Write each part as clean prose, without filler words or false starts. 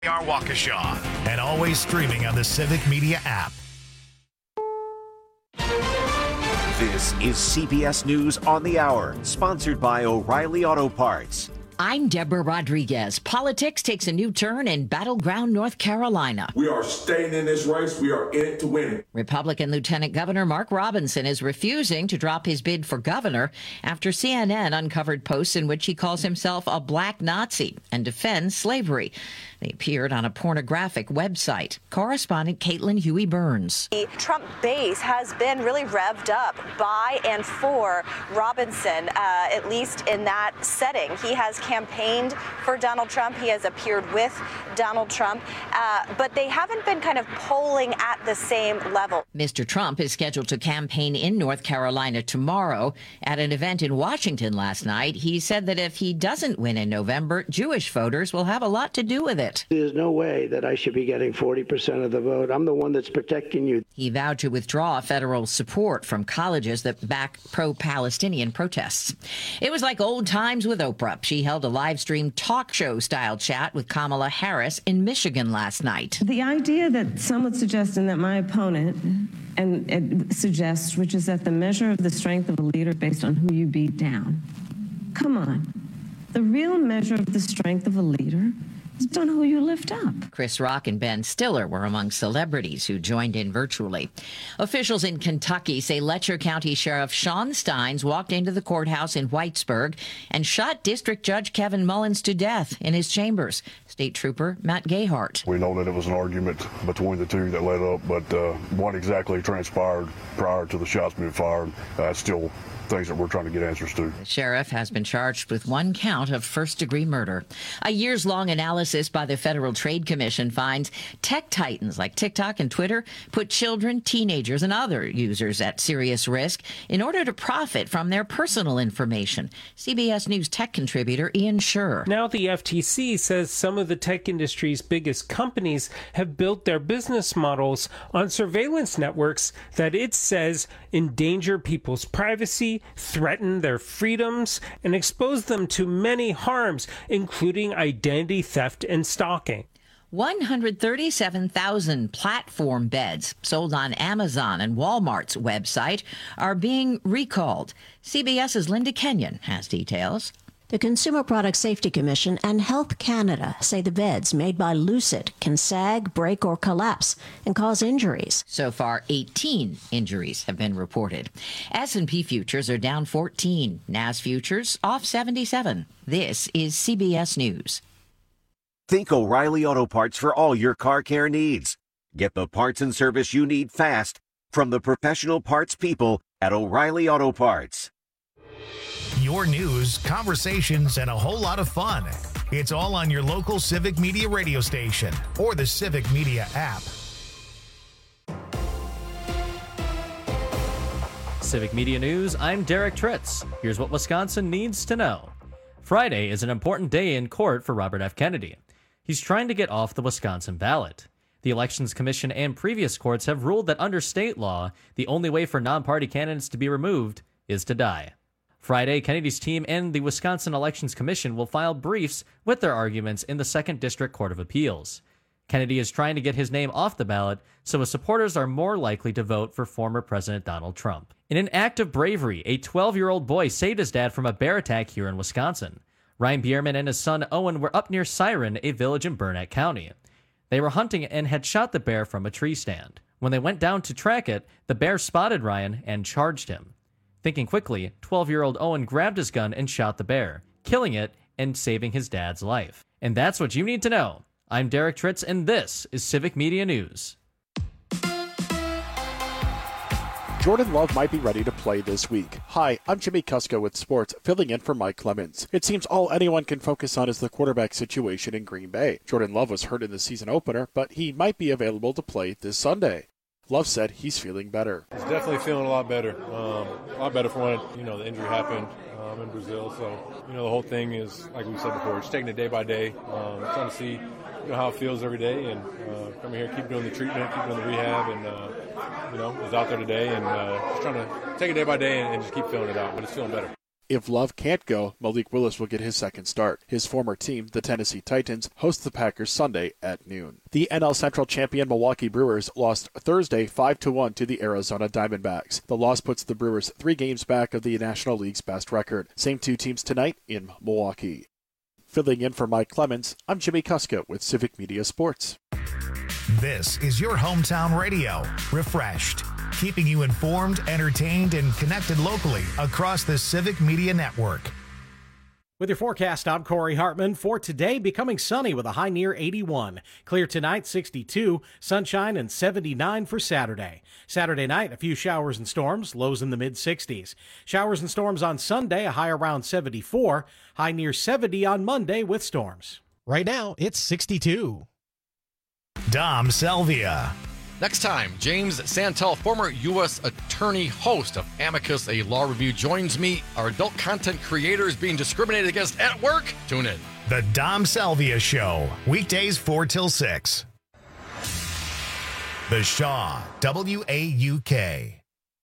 are Waukesha, and always streaming on the Civic Media app. This is CBS News on the Hour, sponsored by O'Reilly Auto Parts. I'm Deborah Rodriguez. Politics takes a new turn in battleground North Carolina. We are staying in this race. We are in it to win it. Republican Lieutenant Governor Mark Robinson is refusing to drop his bid for governor after CNN uncovered posts in which he calls himself a black Nazi and defends slavery. They appeared on a pornographic website. Correspondent Caitlin Huey-Burns. The Trump base has been really revved up by and for Robinson, at least in that setting. He has campaigned for Donald Trump. He has appeared with Donald Trump, but they haven't been kind of polling at the same level. Mr. Trump is scheduled to campaign in North Carolina tomorrow. At an event in Washington last night, he said that if he doesn't win in November, Jewish voters will have a lot to do with it. There's no way that I should be getting 40% of the vote. I'm the one that's protecting you. He vowed to withdraw federal support from colleges that back pro-Palestinian protests. It was like old times with Oprah. She held a live stream talk show style chat with Kamala Harris in Michigan last night. The idea that someone's suggesting that my opponent and it suggests, which is that the measure of the strength of a leader based on who you beat down. Come on. The real measure of the strength of a leader is on who you lift up. Chris Rock and Ben Stiller were among celebrities who joined in virtually. Officials in Kentucky say Letcher County Sheriff Sean Steins walked into the courthouse in Whitesburg and shot District Judge Kevin Mullins to death in his chambers. State Trooper Matt Gayhart. We know that it was an argument between the two that led up, but what exactly transpired prior to the shots being fired, still things that we're trying to get answers to. The sheriff has been charged with one count of first-degree murder. A years-long analysis by the Federal Trade Commission finds tech titans like TikTok and Twitter put children, teenagers, and other users at serious risk in order to profit from their personal information. CBS News tech contributor Ian Scherr. Now the FTC says some of the tech industry's biggest companies have built their business models on surveillance networks that it says endanger people's privacy, threaten their freedoms, and expose them to many harms, including identity theft and stalking. 137,000 platform beds sold on Amazon and Walmart's website are being recalled. CBS's Linda Kenyon has details. The Consumer Product Safety Commission and Health Canada say the beds made by Lucid can sag, break, or collapse and cause injuries. So far, 18 injuries have been reported. S&P futures are down 14. NAS futures off 77. This is CBS News. Think O'Reilly Auto Parts for all your car care needs. Get the parts and service you need fast from the professional parts people at O'Reilly Auto Parts. Your news, conversations, and a whole lot of fun. It's all on your local Civic Media radio station or the Civic Media app. Civic Media News, I'm Derek Tritz. Here's what Wisconsin needs to know. Friday is an important day in court for Robert F. Kennedy. He's trying to get off the Wisconsin ballot. The Elections Commission and previous courts have ruled that under state law, the only way for non-party candidates to be removed is to die. Friday, Kennedy's team and the Wisconsin Elections Commission will file briefs with their arguments in the 2nd District Court of Appeals. Kennedy is trying to get his name off the ballot, so his supporters are more likely to vote for former President Donald Trump. In an act of bravery, a 12-year-old boy saved his dad from a bear attack here in Wisconsin. Ryan Bierman and his son Owen were up near Siren, a village in Burnett County. They were hunting and had shot the bear from a tree stand. When they went down to track it, the bear spotted Ryan and charged him. Thinking quickly, 12-year-old Owen grabbed his gun and shot the bear, killing it and saving his dad's life. And that's what you need to know. I'm Derek Tritz, and this is Civic Media News. Jordan Love might be ready to play this week. Hi, I'm Jimmy Kusko with sports, filling in for Mike Clemens. It seems all anyone can focus on is the quarterback situation in Green Bay. Jordan Love was hurt in the season opener, but he might be available to play this Sunday. Love said he's feeling better. He's definitely feeling a lot better. A lot better from when the injury happened in Brazil. So, the whole thing is, like we said before, just taking it day by day, trying to see how it feels every day, and coming here, keep doing the treatment, keep doing the rehab, and was out there today, and just trying to take it day by day and just keep feeling it out. But it's feeling better. If Love can't go, Malik Willis will get his second start. His former team, the Tennessee Titans, host the Packers Sunday at noon. The NL Central champion Milwaukee Brewers lost Thursday 5-1 to the Arizona Diamondbacks. The loss puts the Brewers 3 games back of the National League's best record. Same 2 teams tonight in Milwaukee. Filling in for Mike Clemens, I'm Jimmy Kuska with Civic Media Sports. This is your hometown radio, Refreshed, keeping you informed, entertained, and connected locally across the Civic Media Network. With your forecast, I'm Corey Hartman. For today, becoming sunny with a high near 81. Clear tonight, 62. Sunshine and 79 for Saturday. Saturday night, a few showers and storms, lows in the mid-60s. Showers and storms on Sunday, a high around 74. High near 70 on Monday with storms. Right now, it's 62. Dom Selvia. Next time, James Santel, former U.S. Attorney, host of Amicus, a law review, joins me. Are adult content creators being discriminated against at work? Tune in. The Dom Selvia Show, weekdays 4 till 6. The Shaw, WAUK.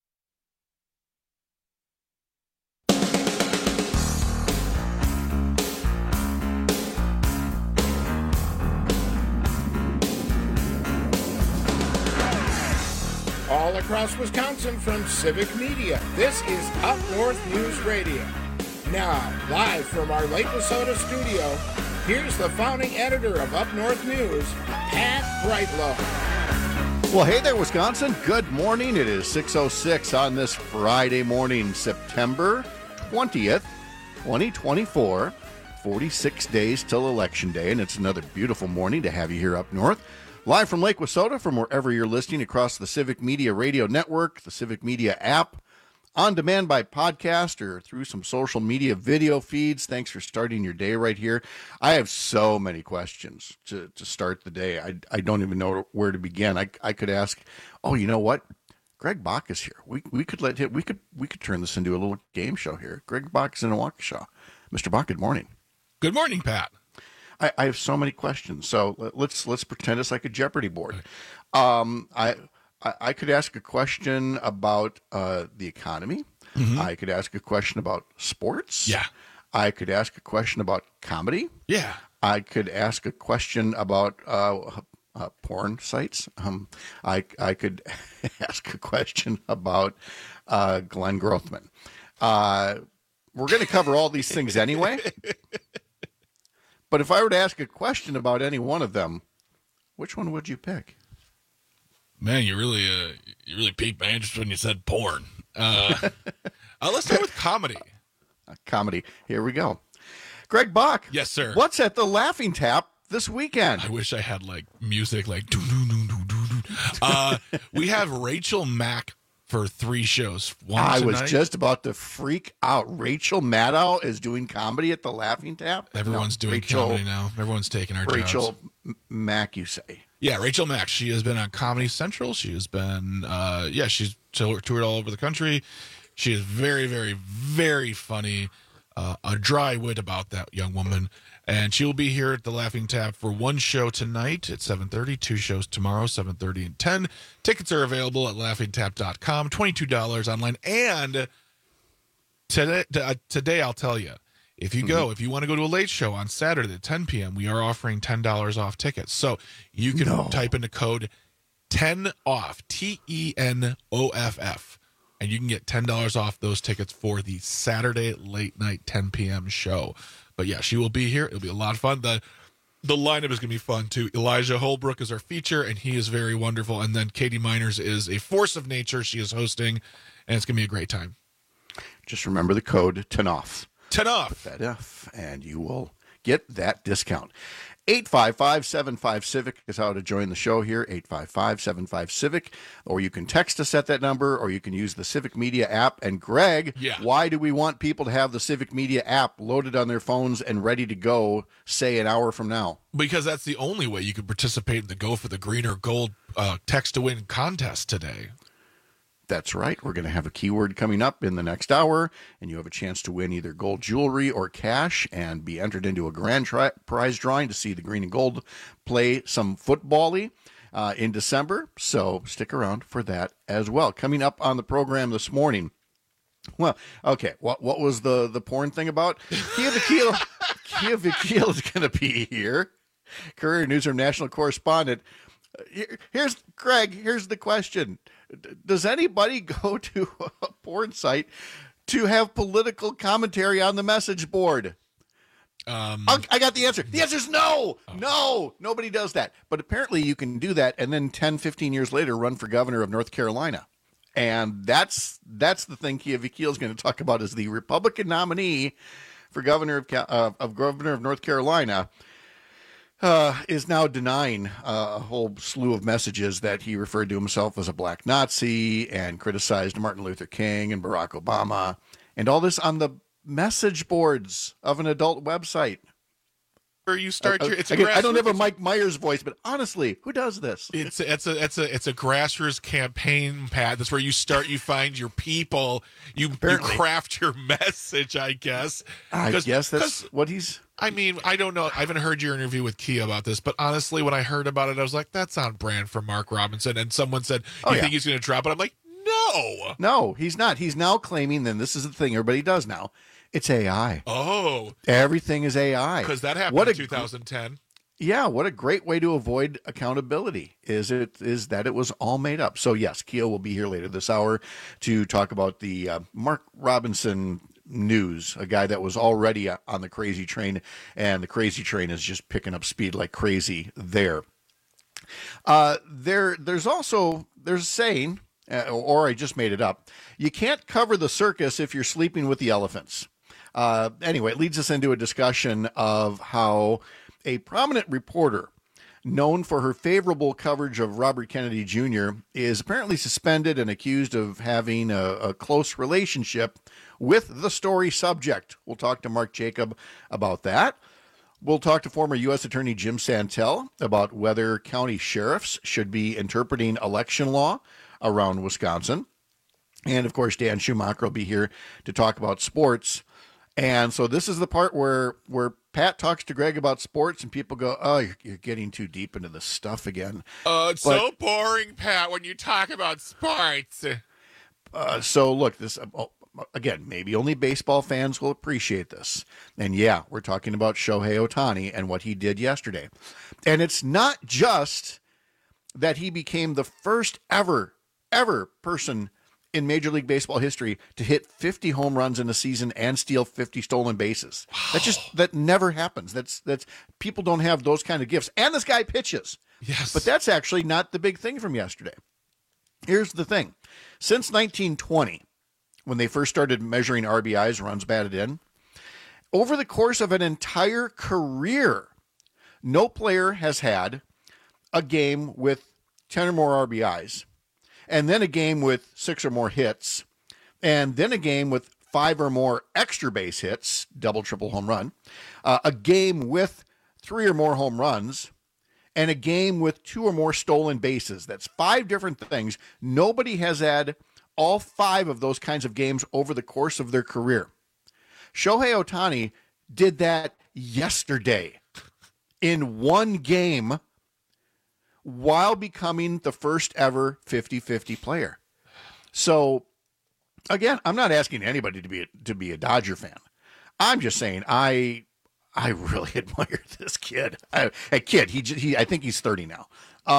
All across Wisconsin from Civic Media, this is Up North News Radio. Now, live from our Lake Wissota studio, here's the founding editor of Up North News, Pat Brightlow. Well, hey there, Wisconsin. Good morning. It is 6:06 on this Friday morning, September 20th, 2024. 46 days till Election Day, and it's another beautiful morning to have you here up north. Live from Lake Wissota, from wherever you're listening across the Civic Media Radio Network, the Civic Media app, on demand by podcast or through some social media video feeds. Thanks for starting your day right here. I have so many questions to start the day. I don't even know where to begin. I could ask, oh, you know what? Greg Bach is here. We could let him, we could turn this into a little game show here. Greg Bach is in Waukesha. Mr. Bach, good morning. Good morning, Pat. I have so many questions, so let's pretend it's like a Jeopardy board. I could ask a question about the economy. Mm-hmm. I could ask a question about sports. Yeah. I could ask a question about comedy. Yeah. I could ask a question about porn sites. I could ask a question about Glenn Grothman. We're going to cover all these things anyway. But if I were to ask a question about any one of them, which one would you pick? Man, you really piqued my interest when you said porn. Let's start with comedy. Comedy. Here we go. Greg Bach. Yes, sir. What's at the Laughing Tap this weekend? I wish I had like music like we have Rachel Mack for 3 shows. I was just about to freak out. Rachel Maddow is doing comedy at the Laughing Tap? Everyone's doing comedy now. Everyone's taking our jobs. Rachel Mack, you say? Yeah, Rachel Mack. She has been on Comedy Central. She has been, she's toured all over the country. She is very, very, very funny. A dry wit about that young woman. And she will be here at the Laughing Tap for 1 show tonight at 7:30, 2 shows tomorrow, 7:30 and 10. Tickets are available at laughingtap.com, $22 online. And today I'll tell you, if you go, if you want to go to a late show on Saturday at 10 p.m., we are offering $10 off tickets. So you can type in the code 10OFF, TENOFF, and you can get $10 off those tickets for the Saturday late night 10 p.m. show. But yeah, she will be here. It'll be a lot of fun. The lineup is going to be fun too. Elijah Holbrook is our feature, and he is very wonderful. And then Katie Miners is a force of nature. She is hosting, and it's going to be a great time. Just remember the code 10OFF. 10OFF. Put that off, and you will get that discount. 855-75-CIVIC is how to join the show here, 855-75-CIVIC, or you can text us at that number, or you can use the Civic Media app. And Greg, why do we want people to have the Civic Media app loaded on their phones and ready to go, say, an hour from now? Because that's the only way you can participate in the Go for the Green or Gold text-to-win contest today. That's right. We're going to have a keyword coming up in the next hour, and you have a chance to win either gold jewelry or cash and be entered into a grand prize drawing to see the Green and Gold play some football-y in December. So stick around for that as well. Coming up on the program this morning, Well, okay. What was the porn thing about? Kia Vakil is going to be here. Courier Newsroom national correspondent. Here's Greg. Here's the question: does anybody go to a porn site to have political commentary on the message board? I got the answer. The answer is no. No, nobody does that. But apparently you can do that and then 10, 15 years later run for governor of North Carolina. And that's the thing Kia Vakil is going to talk about, is the Republican nominee for governor of North Carolina is now denying a whole slew of messages that he referred to himself as a black Nazi and criticized Martin Luther King and Barack Obama, and all this on the message boards of an adult website. Where you start your, it's a again, I don't have a Mike Myers voice, but honestly, who does this? It's a grassroots campaign, Pat. That's where you start. You find your people. You craft your message, I guess. I guess that's what he's. I mean, I don't know. I haven't heard your interview with Kia about this, but honestly, when I heard about it, I was like, "That's on brand for Mark Robinson." And someone said, "You think he's going to drop it?" I'm like, No, he's not. He's now claiming. Then this is the thing everybody does now. It's AI. Oh. Everything is AI. Because that happened in 2010. Yeah, what a great way to avoid accountability is that it was all made up. So, yes, Kia will be here later this hour to talk about the Mark Robinson news, a guy that was already on the crazy train, and the crazy train is just picking up speed like crazy there. There's a saying, or I just made it up, you can't cover the circus if you're sleeping with the elephants. Anyway, it leads us into a discussion of how a prominent reporter known for her favorable coverage of Robert Kennedy Jr. is apparently suspended and accused of having a close relationship with the story subject. We'll talk to Mark Jacob about that. We'll talk to former U.S. Attorney Jim Santel about whether county sheriffs should be interpreting election law around Wisconsin. And, of course, Dan Schumacher will be here to talk about sports. And so this is the part where Pat talks to Greg about sports and people go, "Oh, you're getting too deep into this stuff again." It's so boring, Pat, when you talk about sports. So, look, this again, maybe only baseball fans will appreciate this. And, yeah, we're talking about Shohei Ohtani and what he did yesterday. And it's not just that he became the first ever person in Major League Baseball history to hit 50 home runs in a season and steal 50 stolen bases. Wow. That never happens. That's people don't have those kind of gifts. And this guy pitches. Yes. But that's actually not the big thing from yesterday. Here's the thing. Since 1920, when they first started measuring RBIs, runs batted in, over the course of an entire career, no player has had a game with 10 or more RBIs, and then a game with 6 or more hits, and then a game with 5 or more extra base hits, double, triple home run, a game with 3 or more home runs, and a game with 2 or more stolen bases. That's 5 different things. Nobody has had all 5 of those kinds of games over the course of their career. Shohei Ohtani did that yesterday in one game, while becoming the first ever 50-50 player. So, again, I'm not asking anybody to be a Dodger fan. I'm just saying I really admire this kid. I think he's 30 now.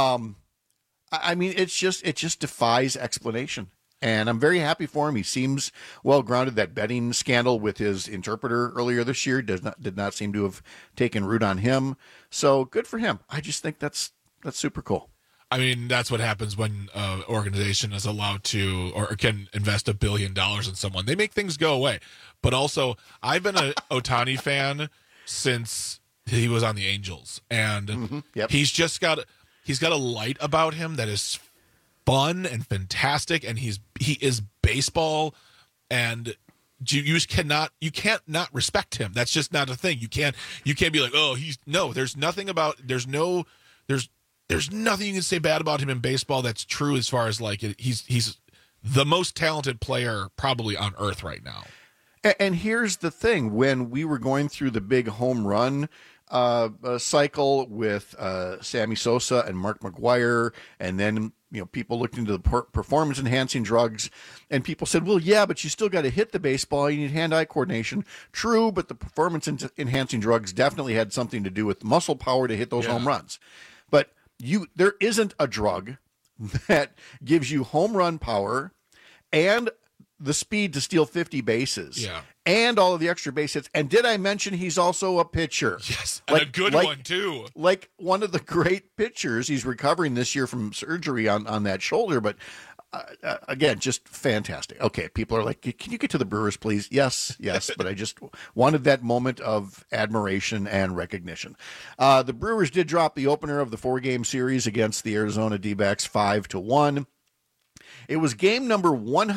I mean, it just defies explanation. And I'm very happy for him. He seems well grounded. That betting scandal with his interpreter earlier this year did not seem to have taken root on him. So good for him. I just think that's super cool. I mean, that's what happens when an organization is allowed to or can invest $1 billion in someone. They make things go away. But also, I've been an Ohtani fan since he was on the Angels, and he's got a light about him that is fun and fantastic, and he is baseball, and you can't not respect him. That's just not a thing. You can't be like, oh, there's nothing you can say bad about him in baseball that's true as far as like he's the most talented player probably on earth right now. And here's the thing. When we were going through the big home run cycle with Sammy Sosa and Mark McGwire, and then people looked into the performance-enhancing drugs, and people said, well, yeah, but you still got to hit the baseball. You need hand-eye coordination. True, but the performance-enhancing drugs definitely had something to do with muscle power to hit those home runs. But there isn't a drug that gives you home run power and the speed to steal 50 bases. Yeah. And all of the extra base hits. And did I mention he's also a pitcher? Yes, and a good one, too. Like one of the great pitchers. He's recovering this year from surgery on that shoulder. But, again, just fantastic. Okay, people are like, can you get to the Brewers, please? Yes. But I just wanted that moment of admiration and recognition. The Brewers did drop the opener of the 4-game series against the Arizona D-backs 5-1. It was game number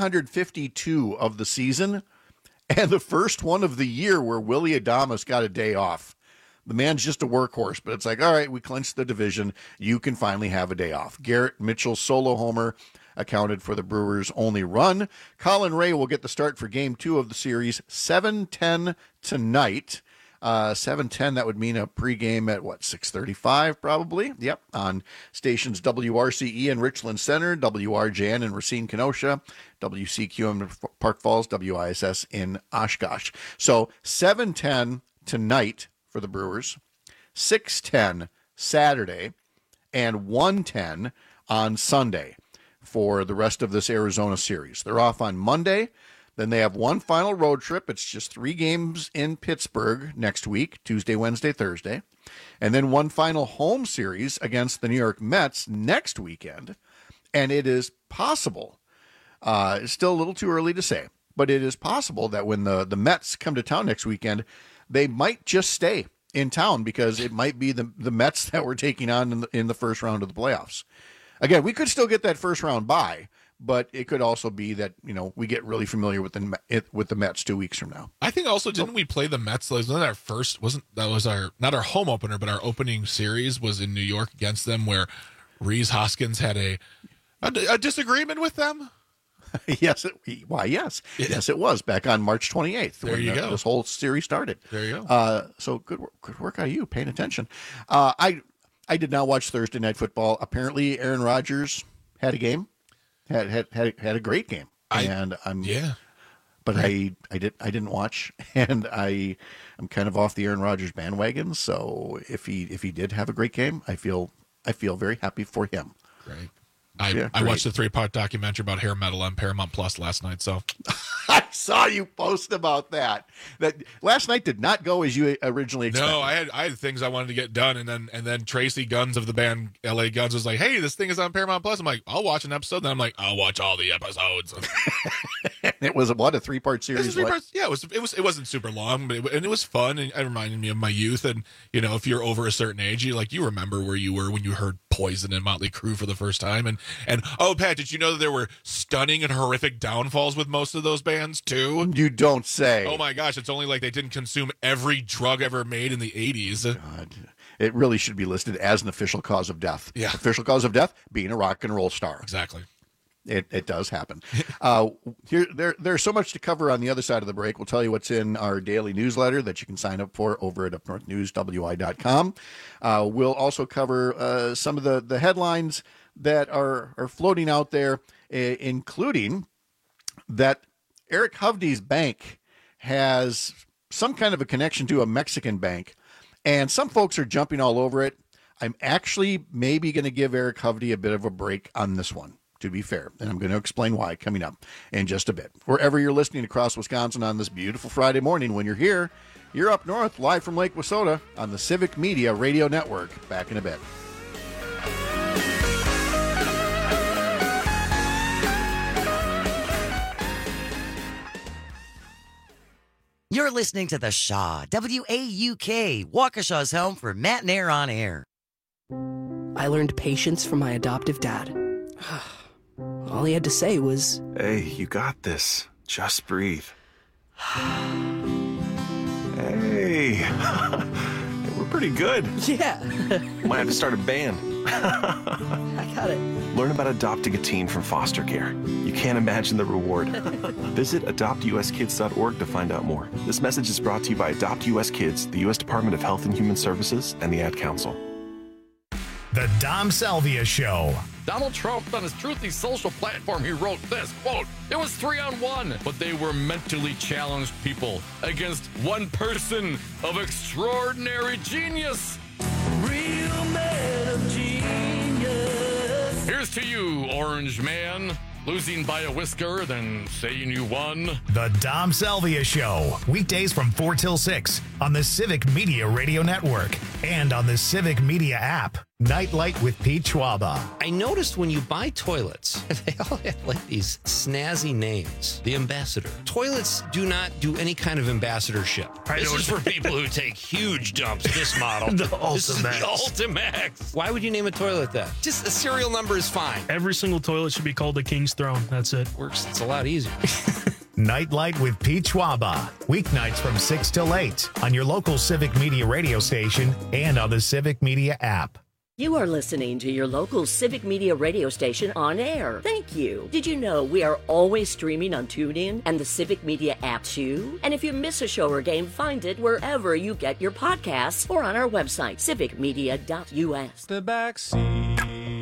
152 of the season, and the first one of the year where Willy Adames got a day off. The man's just a workhorse, but it's like, all right, we clinched the division. You can finally have a day off. Garrett Mitchell's solo homer accounted for the Brewers' only run. Colin Ray will get the start for game 2 of the series, 7:10 tonight. 7:10, that would mean a pregame at 6:35 probably. Yep, on stations WRCE in Richland Center, WRJN in Racine Kenosha, WCQ in Park Falls, WISS in Oshkosh. So 7:10 tonight for the Brewers, 6:10 Saturday, and 1:10 on Sunday for the rest of this Arizona series. They're off on Monday. Then they have one final road trip. It's just 3 games in Pittsburgh next week, Tuesday, Wednesday, Thursday. And then one final home series against the New York Mets next weekend. And it is possible, it's still a little too early to say, but it is possible that when the Mets come to town next weekend, they might just stay in town because it might be the Mets that we're taking on in the first round of the playoffs. Again, we could still get that first round bye. But it could also be that, we get really familiar with the Mets 2 weeks from now. I think also, didn't we play the Mets? Wasn't not our home opener, but our opening series was in New York against them, where Rhys Hoskins had a disagreement with them? Yes, yes, it was back on March 28th. There you go. This whole series started. There you go. So good work out of you, paying attention. I did not watch Thursday Night Football. Apparently, Aaron Rodgers had a game. Had a great game, but I didn't watch, and I'm kind of off the Aaron Rodgers bandwagon. So if he did have a great game, I feel very happy for him. Great. I watched the 3-part documentary about hair metal on Paramount Plus last night. So I saw you post about that. That last night did not go as you originally expected. No, I had things I wanted to get done, and then Tracy Guns of the band LA Guns was like, "Hey, this thing is on Paramount Plus." I'm like, "I'll watch an episode." Then I'm like, "I'll watch all the episodes." It was a 3-part series. Yeah, it wasn't super long, but it was fun, and it reminded me of my youth. And if you're over a certain age, you remember where you were when you heard Poison and Motley Crue for the first time. And oh, Pat, did you know that there were stunning and horrific downfalls with most of those bands too? You don't say. Oh my gosh, it's only like they didn't consume every drug ever made in the 80s. God. It really should be listed as an official cause of death. Yeah. Official cause of death, being a rock and roll star. Exactly. It does happen. There's so much to cover on the other side of the break. We'll tell you what's in our daily newsletter that you can sign up for over at upnorthnewswi.com. We'll also cover some of the headlines that are floating out there, including that Eric Hovde's bank has some kind of a connection to a Mexican bank, and some folks are jumping all over it. I'm actually maybe going to give Eric Hovde a bit of a break on this one, to be fair, and I'm going to explain why coming up in just a bit. Wherever you're listening across Wisconsin on this beautiful Friday morning, when you're here, you're up north, live from Lake Wissota on the Civic Media Radio Network. Back in a bit. You're listening to The Shaw, WAUK, Waukesha's home for Matt and Air on Air. I learned patience from my adoptive dad. All he had to say was, "Hey, you got this. Just breathe." Hey, we're pretty good. Yeah. Might have to start a band. I got it. Learn about adopting a teen from foster care. You can't imagine the reward. Visit adoptuskids.org to find out more. This message is brought to you by Adopt US Kids, the U.S. Department of Health and Human Services, and the Ad Council. The Dom Salvia Show. Donald Trump, on his Truthy social platform, he wrote this, quote, "It was 3-on-1, but they were mentally challenged people against one person of extraordinary genius. Real man of genius. Here's to you, Orange Man. Losing by a whisker, then saying you won." The Dom Salvia Show. Weekdays from 4 till 6 on the Civic Media Radio Network and on the Civic Media app. Nightlight with Pete Schwaba. I noticed when you buy toilets, they all have like these snazzy names. The Ambassador. Toilets do not do any kind of ambassadorship. This is for people who take huge dumps. This model. The This is the Ultimax. Ultimax. Why would you name a toilet that? Just the serial number is fine. Every single toilet should be called the King's Throne. That's it. Works. It's a lot easier. Nightlight with Pete Schwaba. Weeknights from 6 till 8 on your local Civic Media radio station and on the Civic Media app. You are listening to your local Civic Media radio station on air. Thank you. Did you know we are always streaming on TuneIn and the Civic Media app too? And if you miss a show or game, find it wherever you get your podcasts or on our website, civicmedia.us. The backseat.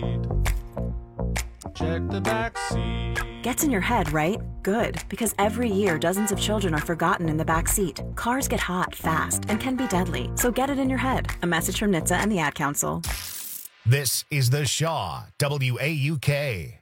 Check the backseat. Gets in your head, right? Good, because every year dozens of children are forgotten in the back seat. Cars get hot fast and can be deadly, so get it in your head. A message from NHTSA and the Ad Council. This is the Shaw, WAUK.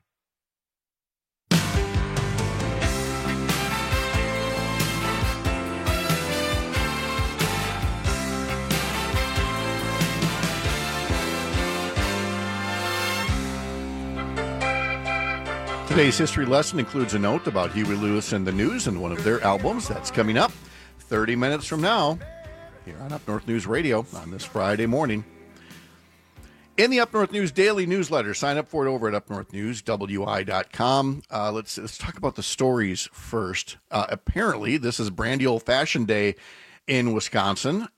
Today's history lesson includes a note about Huey Lewis and the News and one of their albums. That's coming up 30 minutes from now here on Up North News Radio on this Friday morning. In the Up North News Daily Newsletter, sign up for it over at upnorthnewswi.com. Let's talk about the stories first. Apparently, this is Brandy Old Fashioned Day in Wisconsin.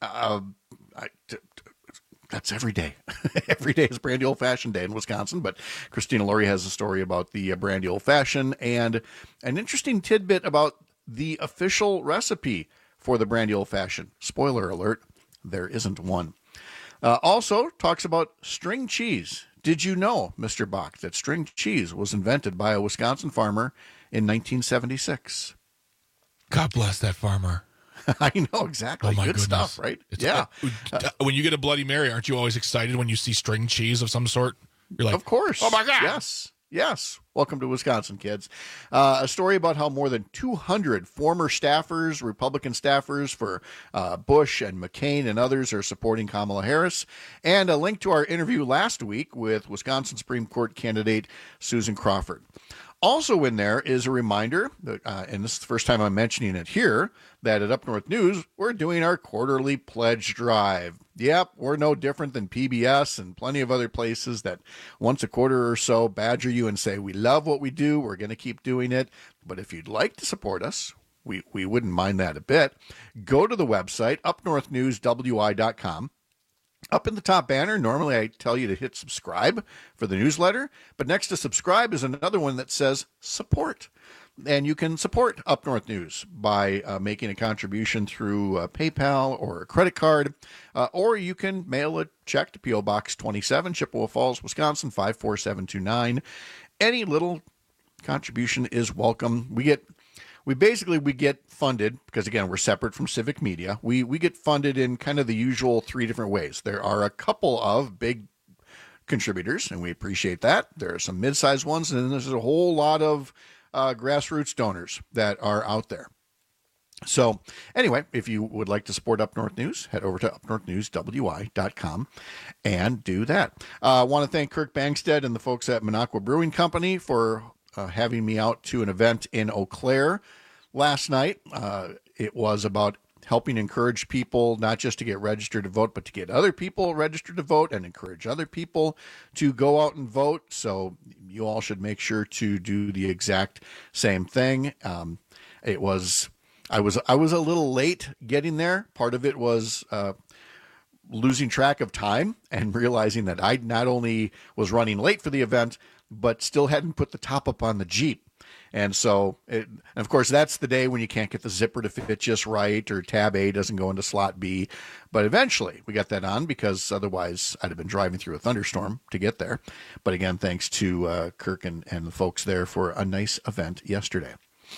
That's every day. Every day is Brandy Old Fashioned Day in Wisconsin. But Christina Laurie has a story about the Brandy Old Fashioned and an interesting tidbit about the official recipe for the Brandy Old Fashioned. Spoiler alert, there isn't one. Also talks about string cheese. Did you know, Mr. Bach, that string cheese was invented by a Wisconsin farmer in 1976? God bless that farmer. I know, exactly. Oh my Good goodness. stuff, right? Yeah. When you get a Bloody Mary, aren't you always excited when you see string cheese of some sort? You're like, of course. Oh my God. Yes. Welcome to Wisconsin, kids. A story about how more than 200 former staffers, Republican staffers for Bush and McCain and others are supporting Kamala Harris. And a link to our interview last week with Wisconsin Supreme Court candidate Susan Crawford. Also in there is a reminder, that, and this is the first time I'm mentioning it here, that at Up North News, we're doing our quarterly pledge drive. Yep, we're no different than PBS and plenty of other places that once a quarter or so badger you and say, we love what we do, we're going to keep doing it. But if you'd like to support us, we wouldn't mind that a bit. Go to the website, upnorthnewswi.com. Up in the top banner, normally I tell you to hit subscribe for the newsletter, but next to subscribe is another one that says support. And you can support Up North News by making a contribution through PayPal or a credit card, or you can mail a check to P.O. Box 27, Chippewa Falls, Wisconsin, 54729. Any little contribution is welcome. We get funded, because again, we're separate from Civic Media. We get funded in kind of the usual three different ways. There are a couple of big contributors, and we appreciate that. There are some mid-sized ones, and then there's a whole lot of grassroots donors that are out there. So anyway, if you would like to support Up North News, head over to upnorthnewswi.com and do that. I want to thank Kirk Bangstead and the folks at Minocqua Brewing Company for having me out to an event in Eau Claire last night. It was about helping encourage people not just to get registered to vote, but to get other people registered to vote and encourage other people to go out and vote. So you all should make sure to do the exact same thing. I was a little late getting there. Part of it was losing track of time and realizing that I not only was running late for the event, but still hadn't put the top up on the Jeep. And so, and of course, that's the day when you can't get the zipper to fit just right, or tab A doesn't go into slot B. But eventually we got that on, because otherwise I'd have been driving through a thunderstorm to get there. But again, thanks to Kirk and the folks there for a nice event yesterday.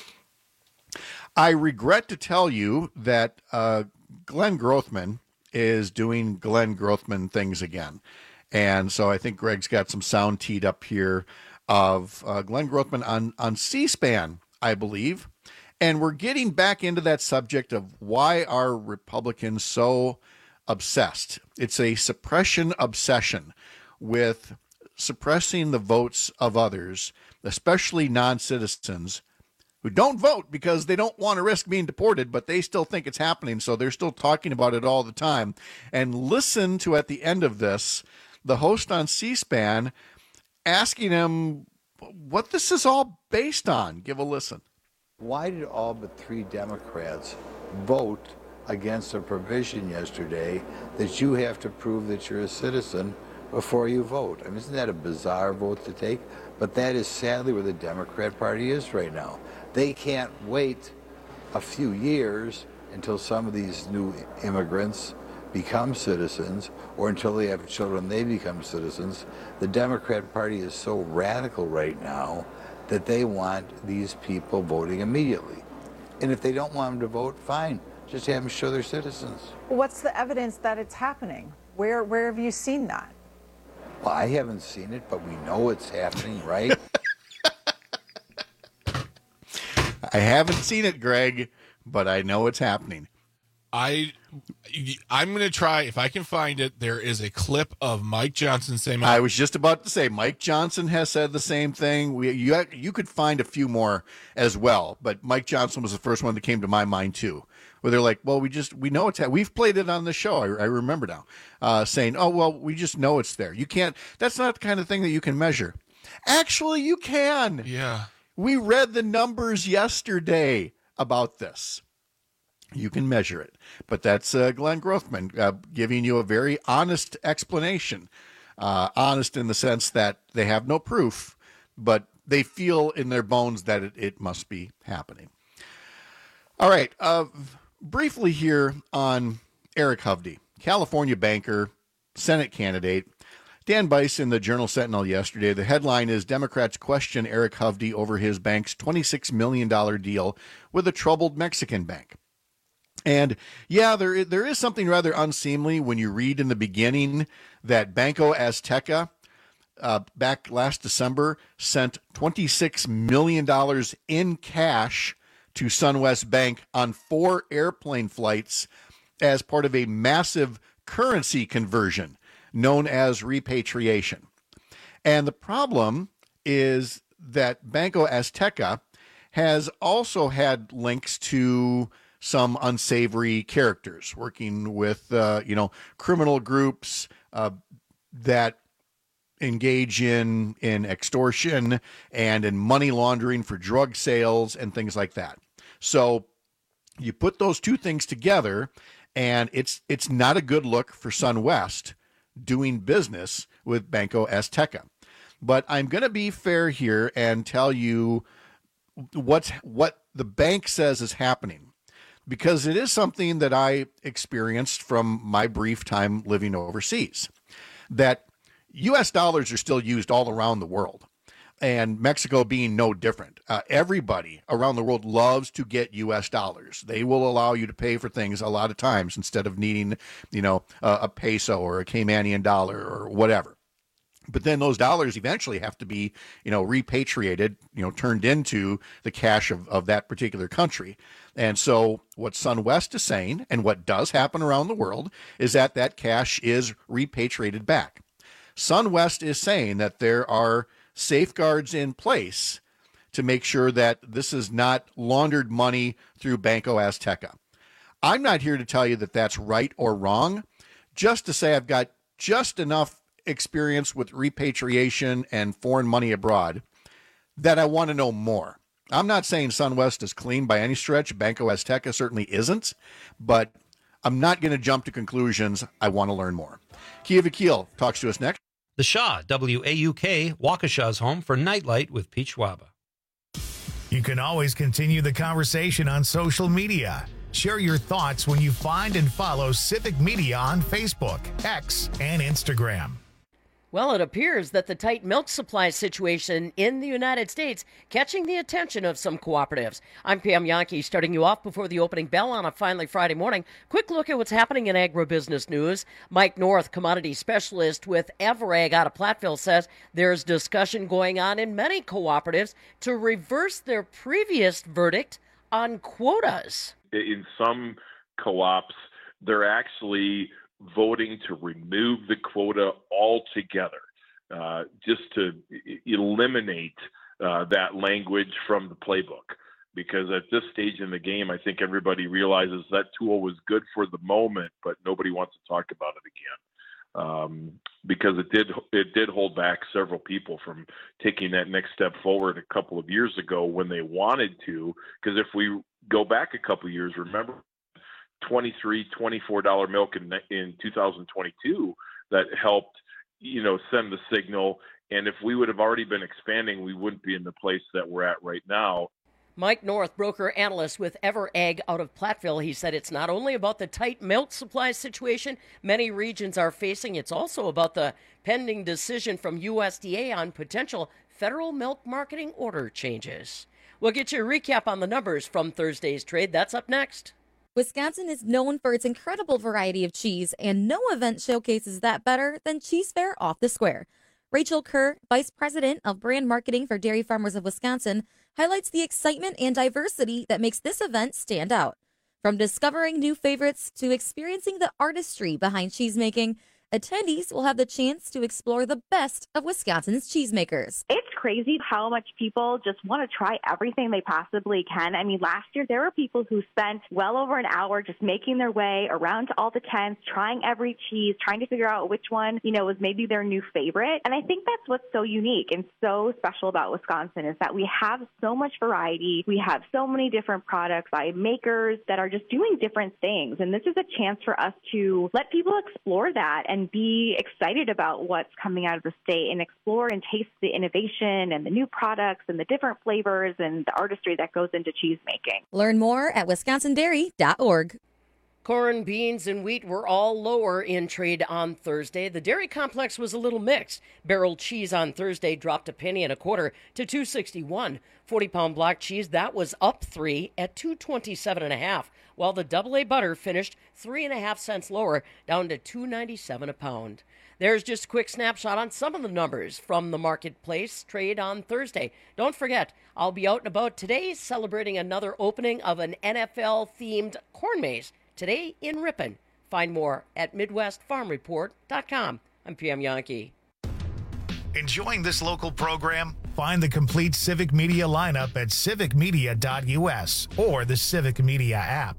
I regret to tell you that Glenn Grothman is doing Glenn Grothman things again. And so I think Greg's got some sound teed up here of Glenn Grothman on C-SPAN, I believe. And we're getting back into that subject of why are Republicans so obsessed. It's a suppression obsession with suppressing the votes of others, especially non-citizens, who don't vote because they don't want to risk being deported, but they still think it's happening, so they're still talking about it all the time. And listen to, at the end of this, the host on C-SPAN asking him what this is all based on. Give a listen. Why did all but 3 Democrats vote against a provision yesterday that you have to prove that you're a citizen before you vote? I mean, isn't that a bizarre vote to take? But that is sadly where the Democrat Party is right now. They can't wait a few years until some of these new immigrants become citizens, or until they have children, they become citizens. The Democrat Party is so radical right now that they want these people voting immediately. And if they don't want them to vote, fine, just have them show they're citizens. What's the evidence that it's happening? Where have you seen that? Well, I haven't seen it, but we know it's happening, right? I haven't seen it, Greg, but I know it's happening. I'm going to try, if I can find it. There is a clip of Mike Johnson saying, I was just about to say, Mike Johnson has said the same thing. You could find a few more as well, but Mike Johnson was the first one that came to my mind too, where they're like, well, we know it's, we've played it on the show. I remember now, saying, oh, well, we just know it's there. You can't, that's not the kind of thing that you can measure. Actually, you can. Yeah. We read the numbers yesterday about this. You can measure it. But that's Glenn Grothman giving you a very honest explanation. Honest in the sense that they have no proof, but they feel in their bones that it must be happening. All right. Briefly here on Eric Hovde, California banker, Senate candidate. Dan Bice in the Journal-Sentinel yesterday. The headline is Democrats question Eric Hovde over his bank's $26 million deal with a troubled Mexican bank. And yeah, there is something rather unseemly when you read in the beginning that Banco Azteca back last December sent $26 million in cash to SunWest Bank on 4 airplane flights as part of a massive currency conversion known as repatriation. And the problem is that Banco Azteca has also had links to some unsavory characters working with, criminal groups that engage in extortion and in money laundering for drug sales and things like that. So you put those two things together, and it's not a good look for SunWest doing business with Banco Azteca. But I'm going to be fair here and tell you what the bank says is happening, because it is something that I experienced from my brief time living overseas, that U.S. dollars are still used all around the world, and Mexico being no different. Everybody around the world loves to get U.S. dollars. They will allow you to pay for things a lot of times instead of needing, a peso or a Caymanian dollar or whatever. But then those dollars eventually have to be, repatriated, turned into the cash of that particular country. And so what SunWest is saying, and what does happen around the world, is that cash is repatriated back. SunWest is saying that there are safeguards in place to make sure that this is not laundered money through Banco Azteca. I'm not here to tell you that that's right or wrong, just to say I've got just enough experience with repatriation and foreign money abroad that I want to know more. I'm not saying SunWest is clean by any stretch. Banco Azteca certainly isn't, but I'm not going to jump to conclusions. I want to learn more. Kia Vakil talks to us next. The Shaw, WAUK, Waukesha's home for Nightlight with Pete Schwaba. You can always continue the conversation on social media. Share your thoughts when you find and follow Civic Media on Facebook, X, and Instagram. Well, it appears that the tight milk supply situation in the United States catching the attention of some cooperatives. I'm Pam Yankee, starting you off before the opening bell on a finally Friday morning. Quick look at what's happening in agribusiness news. Mike North, commodity specialist with Everag out of Platteville, says there's discussion going on in many cooperatives to reverse their previous verdict on quotas. In some co-ops, they're actually voting to remove the quota altogether, just to eliminate that language from the playbook. Because at this stage in the game, I think everybody realizes that tool was good for the moment, but nobody wants to talk about it again. Because it did hold back several people from taking that next step forward a couple of years ago when they wanted to. Because if we go back a couple of years, remember, $23, $24 milk in 2022 that helped, send the signal. And if we would have already been expanding, we wouldn't be in the place that we're at right now. Mike North, broker analyst with Everag out of Platteville, he said it's not only about the tight milk supply situation many regions are facing, it's also about the pending decision from USDA on potential federal milk marketing order changes. We'll get you a recap on the numbers from Thursday's trade. That's up next. Wisconsin is known for its incredible variety of cheese, and no event showcases that better than Cheese Fair Off the Square. Rachel Kerr, Vice President of Brand Marketing for Dairy Farmers of Wisconsin, highlights the excitement and diversity that makes this event stand out. From discovering new favorites to experiencing the artistry behind cheesemaking, attendees will have the chance to explore the best of Wisconsin's cheesemakers. It's crazy how much people just want to try everything they possibly can. I mean, last year there were people who spent well over an hour just making their way around to all the tents, trying every cheese, trying to figure out which one, was maybe their new favorite. And I think that's what's so unique and so special about Wisconsin is that we have so much variety. We have so many different products by makers that are just doing different things. And this is a chance for us to let people explore that and be excited about what's coming out of the state and explore and taste the innovation and the new products and the different flavors and the artistry that goes into cheese making. Learn more at wisconsindairy.org. Corn, beans, and wheat were all lower in trade on Thursday. The dairy complex was a little mixed. Barrel cheese on Thursday dropped a penny and a quarter to $2.61. 40-pound block cheese, that was up 3 at $2.27.5, while the AA butter finished 3.5 cents lower, down to $2.97 a pound. There's just a quick snapshot on some of the numbers from the marketplace trade on Thursday. Don't forget, I'll be out and about today celebrating another opening of an NFL-themed corn maze today in Ripon. Find more at MidwestFarmReport.com. I'm PM Yankee. Enjoying this local program? Find the complete Civic Media lineup at civicmedia.us or the Civic Media app.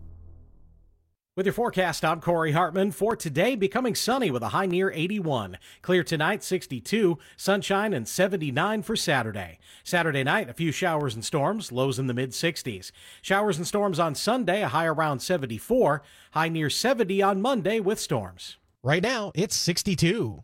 With your forecast, I'm Corey Hartman. For today, becoming sunny with a high near 81. Clear tonight, 62. Sunshine and 79 for Saturday. Saturday night, a few showers and storms, lows in the mid-60s. Showers and storms on Sunday, a high around 74. High near 70 on Monday with storms. Right now, it's 62.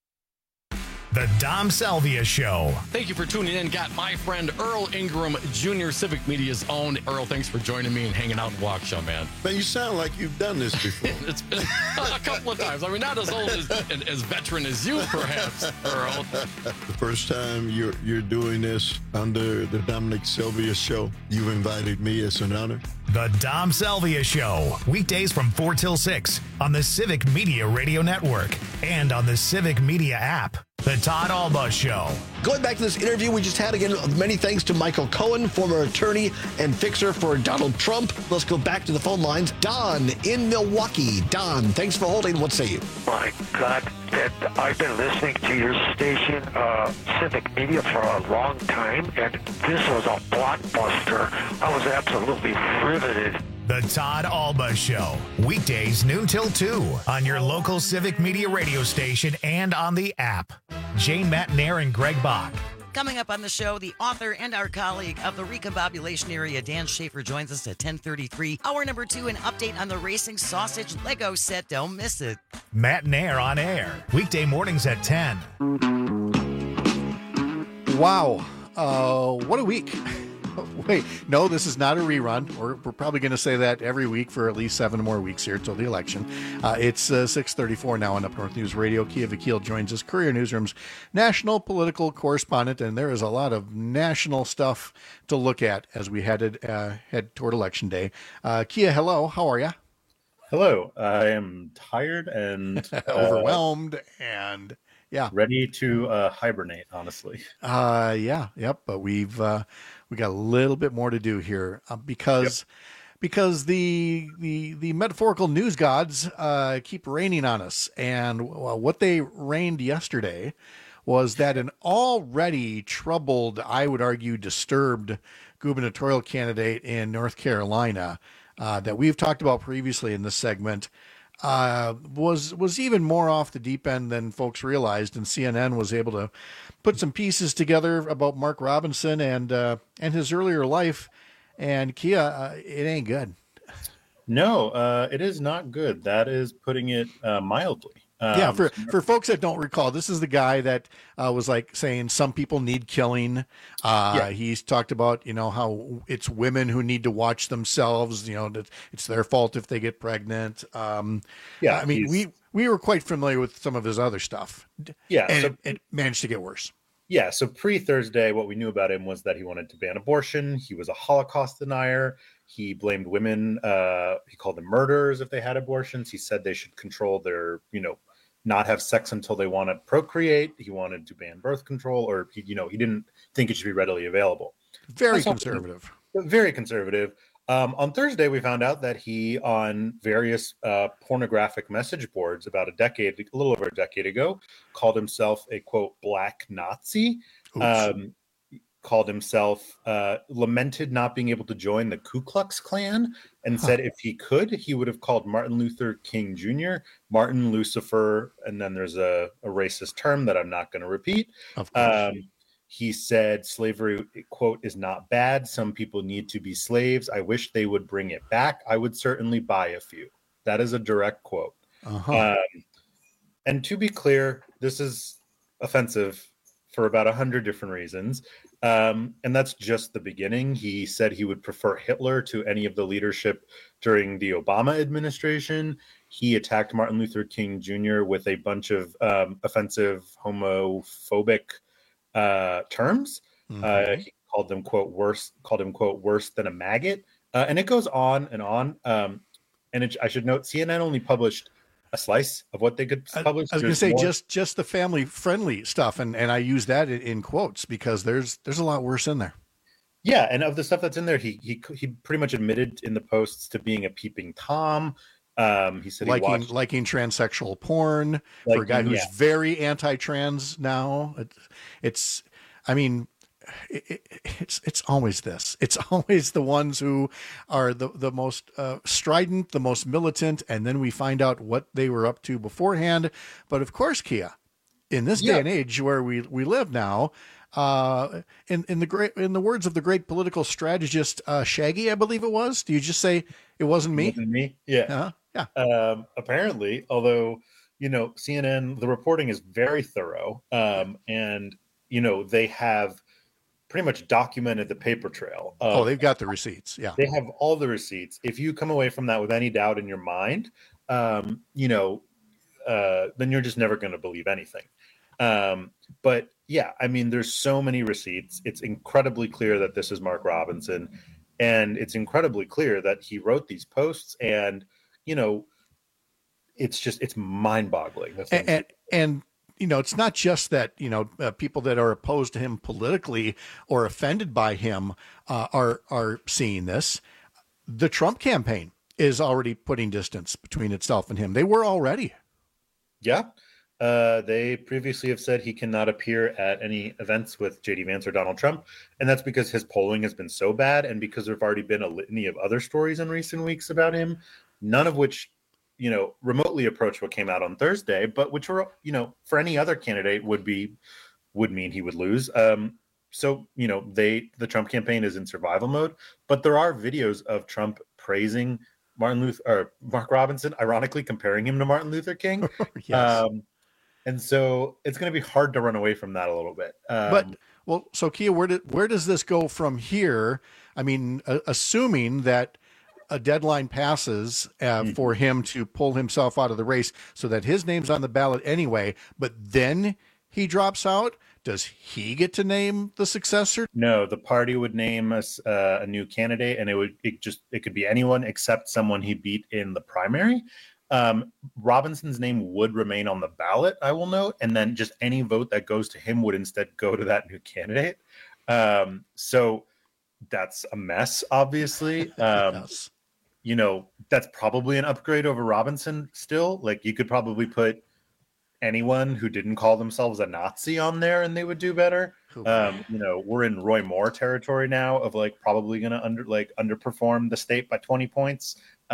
The Dom Salvia Show. Thank you for tuning in. Got my friend Earl Ingram Jr., Civic Media's own. Earl, thanks for joining me and hanging out in Waukesha, man. Man, you sound like you've done this before. It's been a couple of times. I mean, not as old as veteran as you, perhaps, Earl. The first time you're doing this under the Dominic Salvia Show, you've invited me. It's an honor. The Dom Salvia Show. Weekdays from 4 till 6 on the Civic Media Radio Network and on the Civic Media app. The Todd Alba Show. Going back to this interview we just had, again, many thanks to Michael Cohen, former attorney and fixer for Donald Trump. Let's go back to the phone lines. Don in Milwaukee. Don, thanks for holding. What say you? My God, I've been listening to your station, Civic Media, for a long time, and this was a blockbuster. I was absolutely riveted. The Todd Alba Show. Weekdays noon till 2 on your local Civic Media radio station and on the app. Jane Matnair and Greg Bach. Coming up on the show, the author and our colleague of the recombobulation area, Dan Schaefer, joins us at 10:33. Hour number 2, an update on the Racing Sausage Lego set. Don't miss it. Matt and Air on air. Weekday mornings at 10. Wow. What a week. Wait, no, this is not a rerun. We're probably going to say that every week for at least 7 more weeks here till the election. It's 6:34 now on Up North News Radio. Kia Vakil joins us, Courier Newsroom's national political correspondent, and there is a lot of national stuff to look at as we head toward Election Day. Kia, hello. How are you? Hello. I am tired and overwhelmed and ready to hibernate, honestly. Yep. But we got a little bit more to do here because the metaphorical news gods keep raining on us, and what they rained yesterday was that an already troubled, I would argue, disturbed gubernatorial candidate in North Carolina that we've talked about previously in this segment was even more off the deep end than folks realized, and CNN was able to put some pieces together about Mark Robinson and his earlier life. And Kia, it ain't good. No, it is not good. That is putting it mildly. For folks that don't recall, this is the guy that was like saying some people need killing. He's talked about, how it's women who need to watch themselves, that it's their fault if they get pregnant. We were quite familiar with some of his other stuff. And it managed to get worse. Yeah, so pre-Thursday, what we knew about him was that he wanted to ban abortion. He was a Holocaust denier. He blamed women. He called them murderers if they had abortions. He said they should control their, not have sex until they want to procreate. He wanted to ban birth control, or he didn't think it should be readily available. Very conservative. Very conservative. On Thursday, we found out that he, on various pornographic message boards a little over a decade ago, called himself a, quote, black Nazi. Called himself, lamented not being able to join the Ku Klux Klan, and said if he could, he would have called Martin Luther King Jr. Martin Lucifer, and then there's a racist term that I'm not going to repeat. Of course. He said slavery, quote, is not bad. Some people need to be slaves. I wish they would bring it back. I would certainly buy a few. That is a direct quote. And to be clear, this is offensive for about 100 different reasons. And that's just the beginning. He said he would prefer Hitler to any of the leadership during the Obama administration. He attacked Martin Luther King Jr. with a bunch of offensive homophobic terms. He called them, quote, worse than a maggot. And it goes on and on. I should note, CNN only published a slice of what they could publish. I was going to say just the family friendly stuff. And I use that in quotes because there's a lot worse in there. Yeah. And of the stuff that's in there, he pretty much admitted in the posts to being a peeping Tom. He said liking transsexual porn for a guy who's very anti-trans now. It's always this. It's always the ones who are the most strident, the most militant, and then we find out what they were up to beforehand. But of course, Kia, in this day and age where we live now, in the words of the great political strategist Shaggy, I believe it was. Do you just say it wasn't me? It wasn't me. Yeah. Apparently, although CNN, the reporting is very thorough, and they have pretty much documented the paper trail. They've got the receipts. Yeah, they have all the receipts. If you come away from that with any doubt in your mind, then you're just never going to believe anything. But yeah, there's so many receipts. It's incredibly clear that this is Mark Robinson, and it's incredibly clear that he wrote these posts, and it's mind-boggling. And it's not just that, people that are opposed to him politically or offended by him are seeing this. The Trump campaign is already putting distance between itself and him. They were already. Yeah. They previously have said he cannot appear at any events with J.D. Vance or Donald Trump. And that's because his polling has been so bad. And because there've already been a litany of other stories in recent weeks about him, none of which remotely approach what came out on Thursday, but which were, for any other candidate would be would mean he would lose. So, the Trump campaign is in survival mode, but there are videos of Trump praising Mark Robinson, ironically comparing him to Martin Luther King. Yes. And so it's going to be hard to run away from that a little bit. So Kia, where does this go from here? I mean, assuming that a deadline passes for him to pull himself out of the race so that his name's on the ballot anyway, but then he drops out, does he get to name the successor? No, the party would name a new candidate, and it could be anyone except someone he beat in the primary. Robinson's name would remain on the ballot, I will note, and then just any vote that goes to him would instead go to that new candidate. So that's a mess, obviously. Yes. That's probably an upgrade over Robinson still. Like, you could probably put anyone who didn't call themselves a Nazi on there and they would do better. We're in Roy Moore territory now of probably going to underperform the state by 20 points.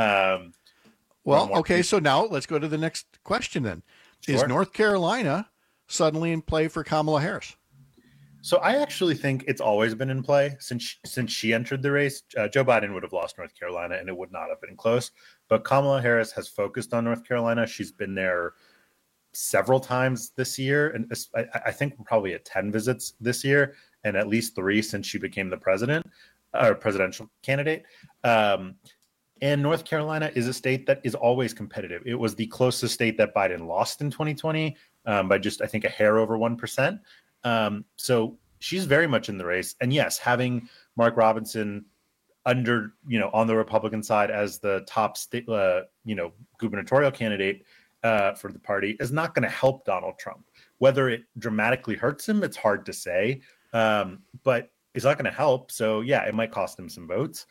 So now let's go to the next question then. Sure. Is North Carolina suddenly in play for Kamala Harris? So I actually think it's always been in play since she entered the race. Joe Biden would have lost North Carolina and it would not have been close. But Kamala Harris has focused on North Carolina. She's been there several times this year. And I think we're probably at 10 visits this year and at least 3 since she became the presidential candidate. And North Carolina is a state that is always competitive. It was the closest state that Biden lost in 2020 by just, I think, a hair over 1%. So she's very much in the race. And yes, having Mark Robinson on the Republican side as the top state, gubernatorial candidate for the party is not going to help Donald Trump. Whether it dramatically hurts him, it's hard to say, but it's not going to help. So yeah, it might cost him some votes.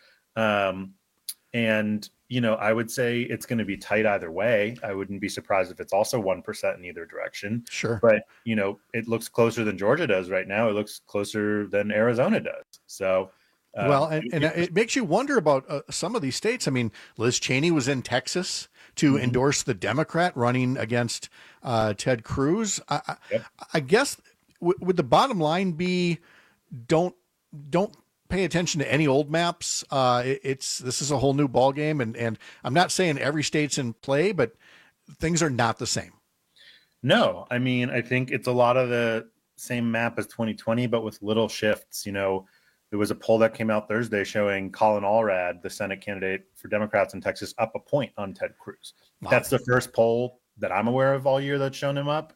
And, I would say it's going to be tight either way. I wouldn't be surprised if it's also 1% in either direction. Sure. But, it looks closer than Georgia does right now. It looks closer than Arizona does. So, it makes you wonder about some of these states. I mean, Liz Cheney was in Texas to endorse the Democrat running against Ted Cruz. I guess would the bottom line be don't pay attention to any old maps. This is a whole new ball game, and I'm not saying every state's in play, but things are not the same. No, I mean, I think it's a lot of the same map as 2020, but with little shifts. There was a poll that came out Thursday showing Colin Allred, the Senate candidate for Democrats in Texas, up a point on Ted Cruz. Wow. That's the first poll that I'm aware of all year that's shown him up.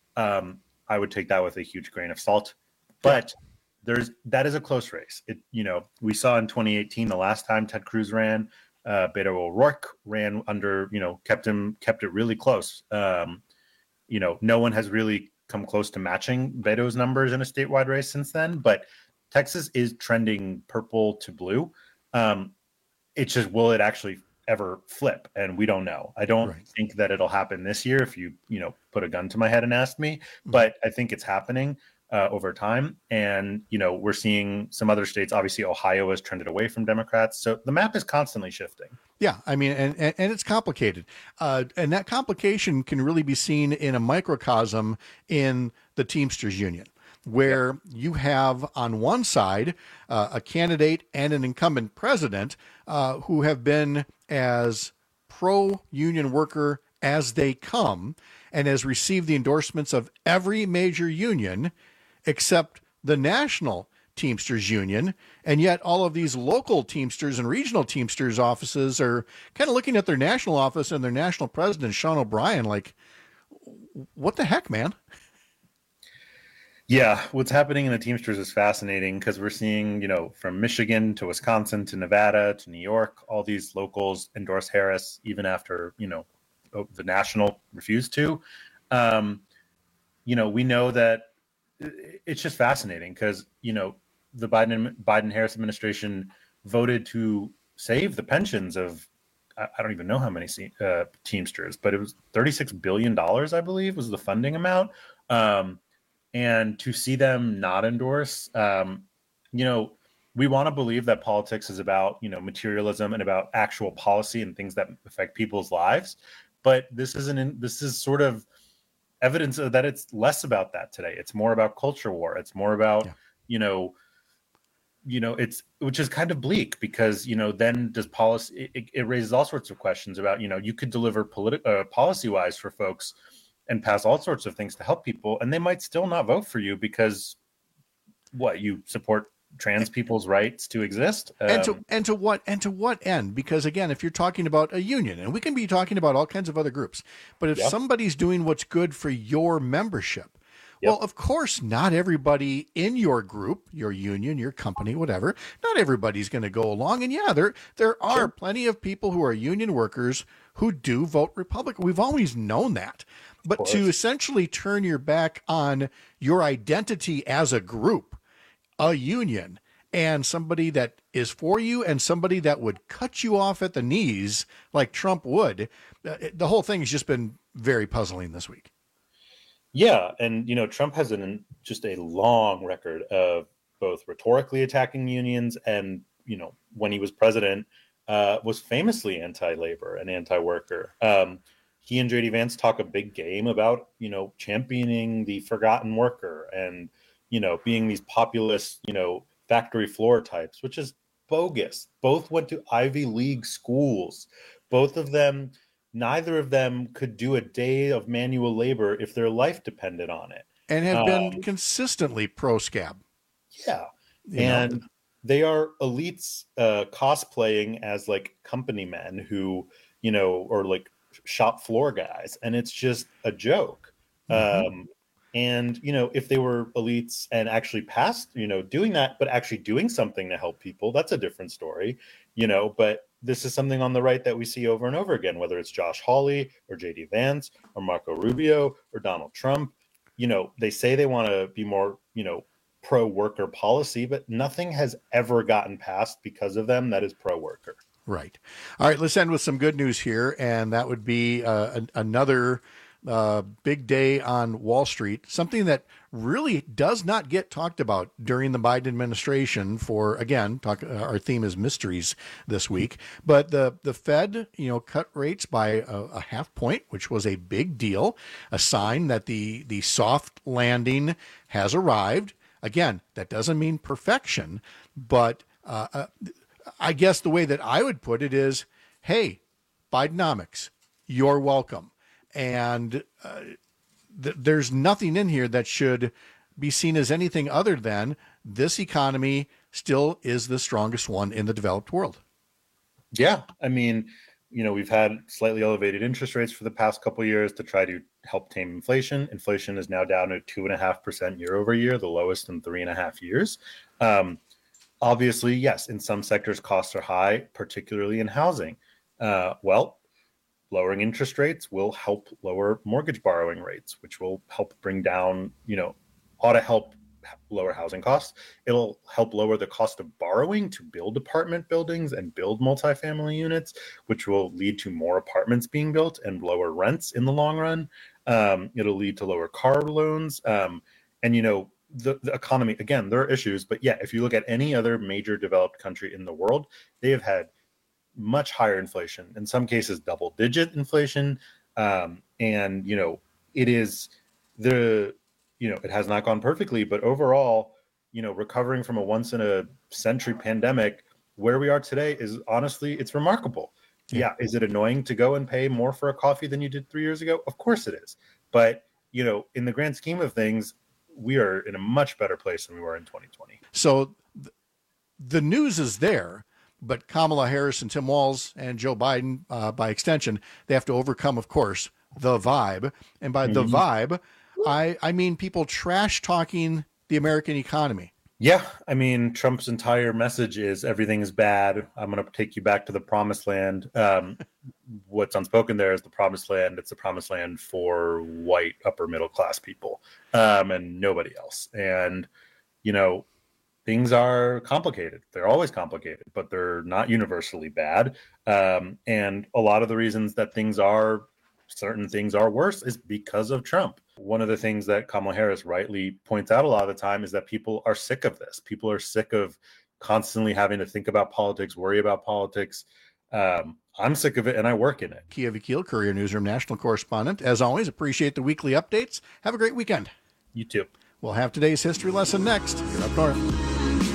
I would take that with a huge grain of salt, but that is a close race. We saw in 2018, the last time Ted Cruz ran, Beto O'Rourke ran under, kept it really close. No one has really come close to matching Beto's numbers in a statewide race since then, but Texas is trending purple to blue. It's just, will it actually ever flip? And we don't know. I don't think that it'll happen this year if you put a gun to my head and asked me, but I think it's happening over time. And, we're seeing some other states, obviously Ohio has trended away from Democrats. So the map is constantly shifting. Yeah. I mean, and it's complicated. And that complication can really be seen in a microcosm in the Teamsters Union, where you have on one side a candidate and an incumbent president who have been as pro-union worker as they come and has received the endorsements of every major union except the National Teamsters Union. And yet all of these local Teamsters and regional Teamsters offices are kind of looking at their national office and their national president, Sean O'Brien, like, what the heck, man? Yeah, what's happening in the Teamsters is fascinating because we're seeing, from Michigan to Wisconsin to Nevada to New York, all these locals endorse Harris even after, the national refused to. We know that it's just fascinating because, the Biden-Harris administration voted to save the pensions of, I don't even know how many Teamsters, but it was $36 billion, I believe, was the funding amount. And to see them not endorse, we want to believe that politics is about, materialism and about actual policy and things that affect people's lives. But this is sort of evidence that it's less about that today. It's more about culture war. It's more about, it's, which is kind of bleak because, then does policy, it raises all sorts of questions about, you could deliver policy wise for folks and pass all sorts of things to help people, and they might still not vote for you because you support trans people's rights to exist, and to what end? Because again, if you're talking about a union, and we can be talking about all kinds of other groups, but if somebody's doing what's good for your membership, well, of course, not everybody in your group, your union, your company, whatever, not everybody's going to go along. And there are plenty of people who are union workers who do vote Republican. We've always known that. But to essentially turn your back on your identity as a group, a union, and somebody that is for you and somebody that would cut you off at the knees like Trump would, the whole thing has just been very puzzling this week. Yeah, and Trump has just a long record of both rhetorically attacking unions and, when he was president, was famously anti-labor and anti-worker. He and JD Vance talk a big game about, championing the forgotten worker and, being these populist, factory floor types, which is bogus. Both went to Ivy League schools. Neither of them could do a day of manual labor if their life depended on it. And have been consistently pro-scab. Yeah. They are elites cosplaying as like company men who, or like shop floor guys. And it's just a joke. Mm-hmm. And, if they were elites and actually passed, doing that, but actually doing something to help people, that's a different story, but this is something on the right that we see over and over again, whether it's Josh Hawley or JD Vance or Marco Rubio or Donald Trump. They say they want to be more, pro-worker policy, but nothing has ever gotten passed because of them that is pro-worker. Right. All right, let's end with some good news here, and that would be another big day on Wall Street, something that really does not get talked about during the Biden administration our theme is mysteries this week, but the Fed, cut rates by a half point, which was a big deal, a sign that the soft landing has arrived. Again, that doesn't mean perfection, but I guess the way that I would put it is, hey, Bidenomics, you're welcome. And there's nothing in here that should be seen as anything other than this economy still is the strongest one in the developed world. Yeah. I mean, we've had slightly elevated interest rates for the past couple of years to try to help tame inflation. Inflation is now down to 2.5% year over year, the lowest in 3.5 years. Obviously, yes, in some sectors, costs are high, particularly in housing. Lowering interest rates will help lower mortgage borrowing rates, which will help bring down, ought to help lower housing costs. It'll help lower the cost of borrowing to build apartment buildings and build multifamily units, which will lead to more apartments being built and lower rents in the long run. It'll lead to lower car loans. The economy, again, there are issues, but yeah, if you look at any other major developed country in the world, they have had much higher inflation, in some cases double-digit inflation, it is it has not gone perfectly, but overall, recovering from a once-in-a-century pandemic, where we are today is honestly, it's remarkable. Yeah, is it annoying to go and pay more for a coffee than you did 3 years ago? Of course it is, but in the grand scheme of things, we are in a much better place than we were in 2020. So the news is there. But Kamala Harris and Tim Walz and Joe Biden, by extension, they have to overcome, of course, the vibe. And by the vibe, I mean people trash talking the American economy. Yeah. I mean, Trump's entire message is everything is bad. I'm going to take you back to the promised land. What's unspoken there is the promised land. It's the promised land for white upper middle class people and nobody else. And, things are complicated. They're always complicated, but they're not universally bad. And a lot of the reasons that certain things are worse is because of Trump. One of the things that Kamala Harris rightly points out a lot of the time is that people are sick of this. People are sick of constantly having to think about politics, worry about politics. I'm sick of it, and I work in it. Kia Vakil, Courier Newsroom national correspondent. As always, appreciate the weekly updates. Have a great weekend. You too. We'll have today's history lesson next. You're up north.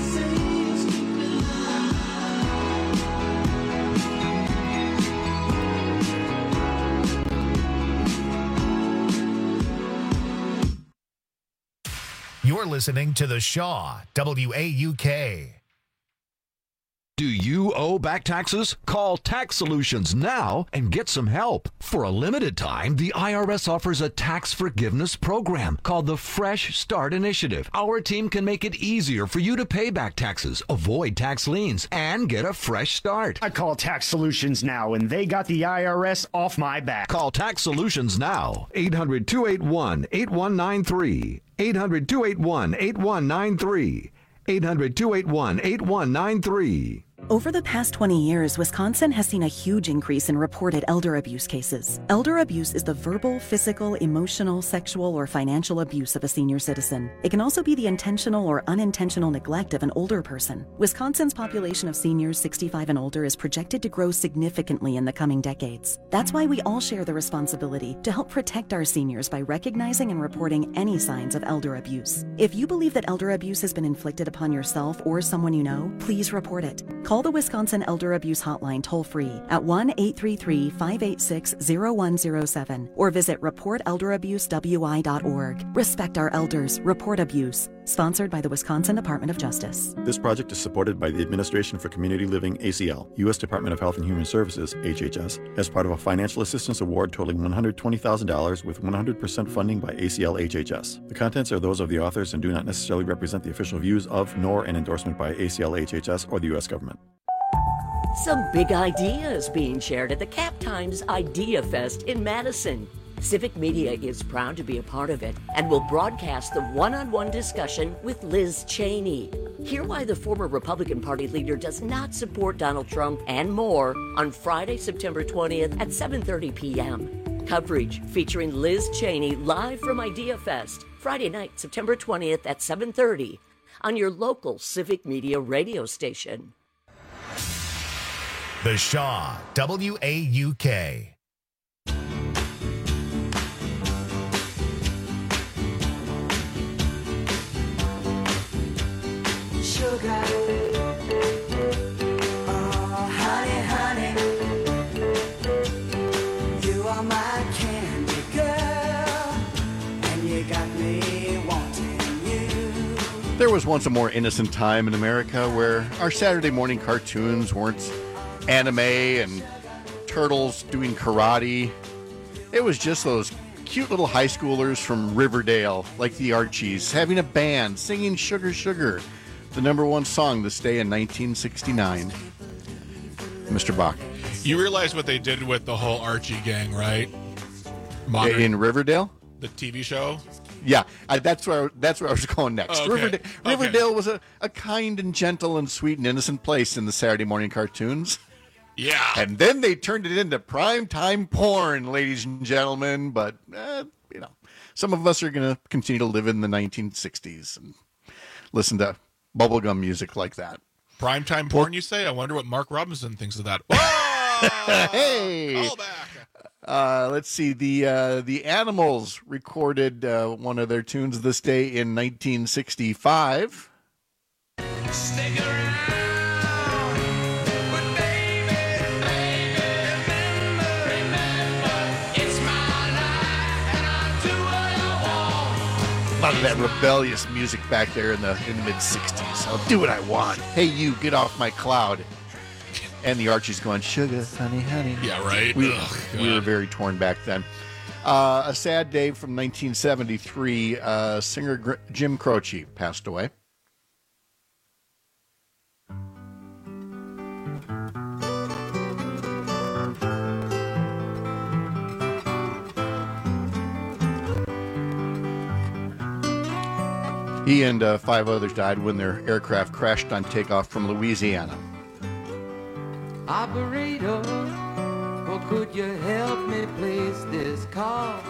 You're listening to The Shaw, WAUK. Do you owe back taxes? Call Tax Solutions now and get some help. For a limited time, the IRS offers a tax forgiveness program called the Fresh Start Initiative. Our team can make it easier for you to pay back taxes, avoid tax liens, and get a fresh start. I call Tax Solutions now, and they got the IRS off my back. Call Tax Solutions now. 800-281-8193. 800-281-8193. 800-281-8193. Over the past 20 years, Wisconsin has seen a huge increase in reported elder abuse cases. Elder abuse is the verbal, physical, emotional, sexual, or financial abuse of a senior citizen. It can also be the intentional or unintentional neglect of an older person. Wisconsin's population of seniors 65 and older is projected to grow significantly in the coming decades. That's why we all share the responsibility to help protect our seniors by recognizing and reporting any signs of elder abuse. If you believe that elder abuse has been inflicted upon yourself or someone you know, please report it. Call the Wisconsin Elder Abuse Hotline toll-free at 1-833-586-0107 or visit reportelderabusewI.org. Respect our elders. Report abuse. Sponsored by the Wisconsin Department of Justice. This project is supported by the Administration for Community Living, ACL, U.S. Department of Health and Human Services, HHS, as part of a financial assistance award totaling $120,000 with 100% funding by ACL HHS. The contents are those of the authors and do not necessarily represent the official views of, nor an endorsement by ACL HHS or the U.S. government. Some big ideas being shared at the Cap Times Idea Fest in Madison. Civic Media is proud to be a part of it and will broadcast the one-on-one discussion with Liz Cheney. Hear why the former Republican Party leader does not support Donald Trump and more on Friday, September 20th at 7:30 p.m. Coverage featuring Liz Cheney live from Idea Fest, Friday night, September 20th at 7:30 on your local Civic Media radio station. The Shaw, WAUK. Sugar, oh honey, honey, you are my candy girl, and you got me wanting you. There was once a more innocent time in America where our Saturday morning cartoons weren't anime and turtles doing karate. It was just those cute little high schoolers from Riverdale, like the Archies, having a band, singing Sugar Sugar, the number one song this day in 1969. Mr. Bach. You realize what they did with the whole Archie gang, right? In Riverdale? The TV show? Yeah, that's where I was going next. Oh, okay. Riverdale was a kind and gentle and sweet and innocent place in the Saturday morning cartoons. Yeah. And then they turned it into primetime porn, ladies and gentlemen. But, some of us are going to continue to live in the 1960s and listen to bubblegum music like that. Primetime porn, you say? I wonder what Mark Robinson thinks of that. Hey! Let's see. The Animals recorded one of their tunes this day in 1965. Stick around, but baby, remember, it's my life, and I'll do what I want. A lot of that rebellious music back there in the mid-60s. I'll do what I want. Hey, you, get off my cloud. And the Archies going, sugar, honey, honey. Yeah, right? We were very torn back then. A sad day from 1973. Singer Jim Croce passed away. He and 5 others died when their aircraft crashed on takeoff from Louisiana. Operator, well, could you help me place this call?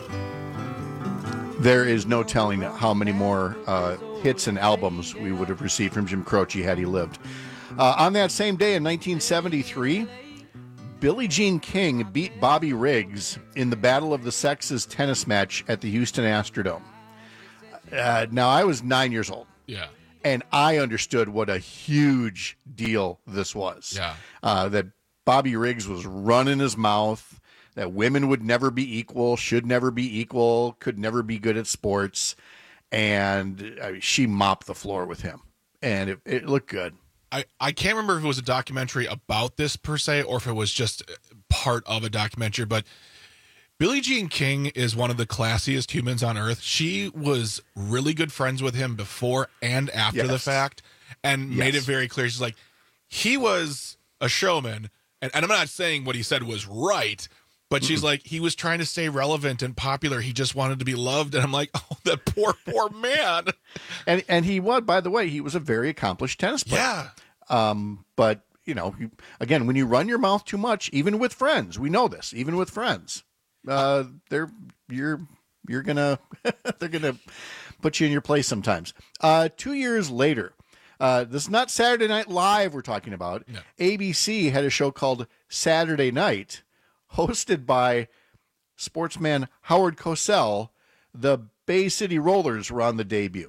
There is no telling how many more hits and albums we would have received from Jim Croce had he lived. On that same day in 1973, Billie Jean King beat Bobby Riggs in the Battle of the Sexes tennis match at the Houston Astrodome. Now, I was 9 years old. Yeah. And I understood what a huge deal this was. Yeah. That Bobby Riggs was running his mouth, that women would never be equal, should never be equal, could never be good at sports. And she mopped the floor with him. And it looked good. I can't remember if it was a documentary about this per se, or if it was just part of a documentary, but Billie Jean King is one of the classiest humans on earth. She was really good friends with him before and after the fact, and made it very clear. She's like, he was a showman, and I'm not saying what he said was right, but she's like, he was trying to stay relevant and popular. He just wanted to be loved. And I'm like, oh, that poor man. And he was, by the way, he was a very accomplished tennis player. Yeah. But, again, when you run your mouth too much, even with friends, we know this, even with friends, you're gonna they're gonna put you in your place sometimes. 2 years later, this is not Saturday Night Live we're talking about. No. ABC had a show called Saturday Night, hosted by sportsman Howard Cosell. The Bay City Rollers were on the debut.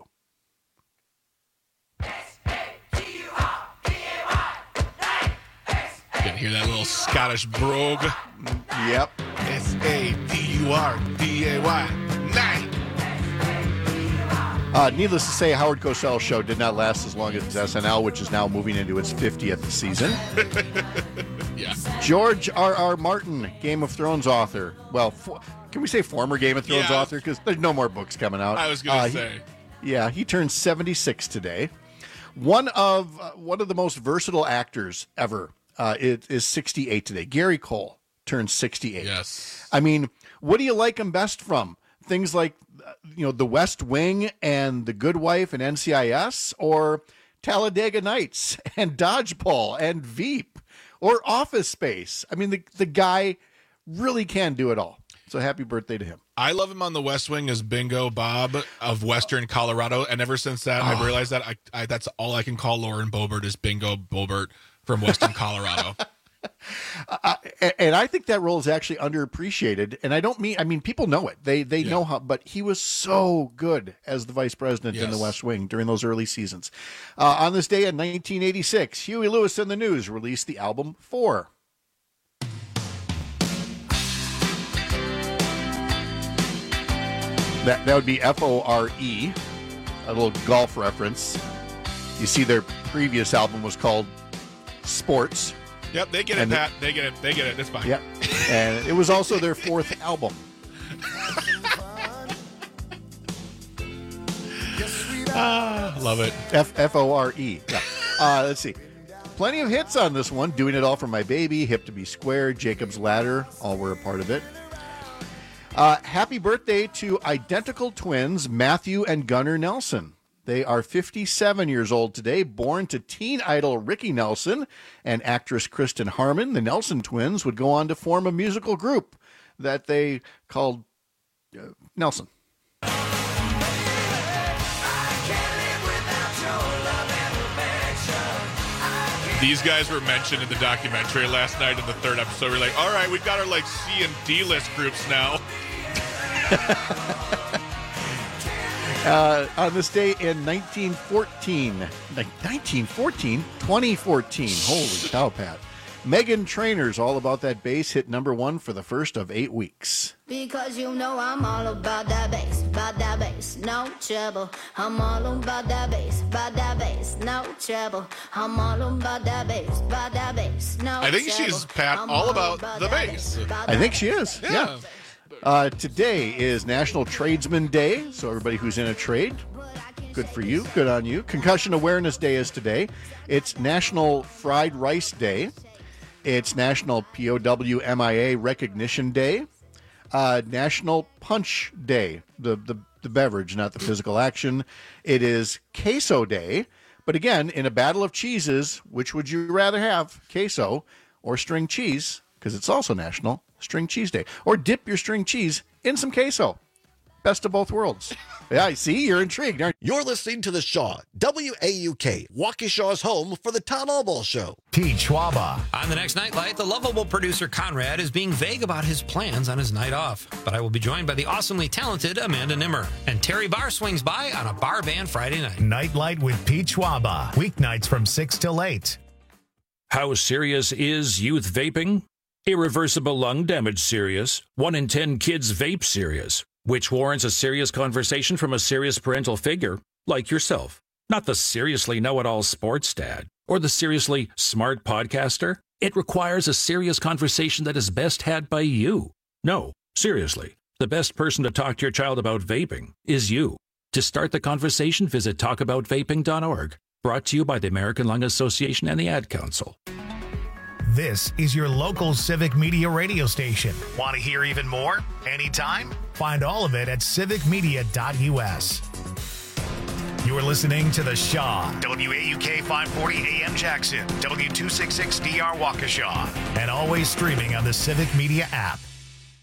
You can hear that little Scottish brogue. Yep. S-A-D-U-R-D-A-Y. Night. Needless to say, Howard Cosell's show did not last as long as SNL, which is now moving into its 50th season. Yeah. George R.R. Martin, Game of Thrones author. Well, can we say former Game of Thrones author? Because there's no more books coming out. I was going to say. He turned 76 today. One of the most versatile actors ever is 68 today. Gary Cole turned 68. Yes. I mean, what do you like him best from? Things like, The West Wing and The Good Wife and NCIS, or Talladega Nights and Dodgeball and Veep, or Office Space. I mean, the guy really can do it all. So happy birthday to him. I love him on The West Wing as Bingo Bob of Western Colorado, and ever since that, I've realized that that's all I can call Lauren Boebert is Bingo Boebert from Western Colorado. And I think that role is actually underappreciated. And I mean, people know it. They know how, but he was so good as the vice president in The West Wing during those early seasons. On this day in 1986, Huey Lewis and the News released the album 4. That would be F-O-R-E, a little golf reference. You see, their previous album was called Sports. Yep, they get it, Pat. They get it. It's fine. Yep. And it was also their fourth album. Love it. F-O-R-E. Yeah. Let's see. Plenty of hits on this one. Doing It All for My Baby, Hip to Be Square, Jacob's Ladder, all were a part of it. Happy birthday to identical twins, Matthew and Gunnar Nelson. They are 57 years old today, born to teen idol Ricky Nelson and actress Kristen Harmon. The Nelson twins would go on to form a musical group that they called Nelson. These guys were mentioned in the documentary last night in the third episode. We're like, all right, we've got our C and D list groups now. On this day in 2014, holy cow, Pat. Megan Trainor's All About That Bass hit number 1 for the first of 8 weeks. Because I'm all about that bass, no trouble. I'm all about that bass, no trouble. I'm all about that bass, no trouble. I think she's, Pat, all about the bass. I think she is, yeah. Today is National Tradesman Day, so everybody who's in a trade, good for you, good on you. Concussion Awareness Day is today. It's National Fried Rice Day. It's National POWMIA Recognition Day. National Punch Day, the beverage, not the physical action. It is Queso Day. But again, in a battle of cheeses, which would you rather have, queso or string cheese? Because it's also National String Cheese Day. Or dip your string cheese in some queso. Best of both worlds. Yeah, I see. You're intrigued, aren't you? You're listening to The Shaw, WAUK, Waukesha's home for the Town Hall Ball Show. Pete Schwaba. On the next Nightlight, the lovable producer Conrad is being vague about his plans on his night off. But I will be joined by the awesomely talented Amanda Nimmer. And Terry Barr swings by on a bar band Friday night. Nightlight with Pete Schwaba. Weeknights from 6 till 8. How serious is youth vaping? Irreversible lung damage serious. 1 in 10 kids vape serious. Which warrants a serious conversation from a serious parental figure, like yourself. Not the seriously know-it-all sports dad, or the seriously smart podcaster. It requires a serious conversation that is best had by you. No, seriously, the best person to talk to your child about vaping is you. To start the conversation, visit talkaboutvaping.org. Brought to you by the American Lung Association and the Ad Council. This is your local Civic Media radio station. Want to hear even more? Anytime? Find all of it at civicmedia.us. You're listening to The Shaw, WAUK 540 AM Jackson, W266DR Waukesha, and always streaming on the Civic Media app.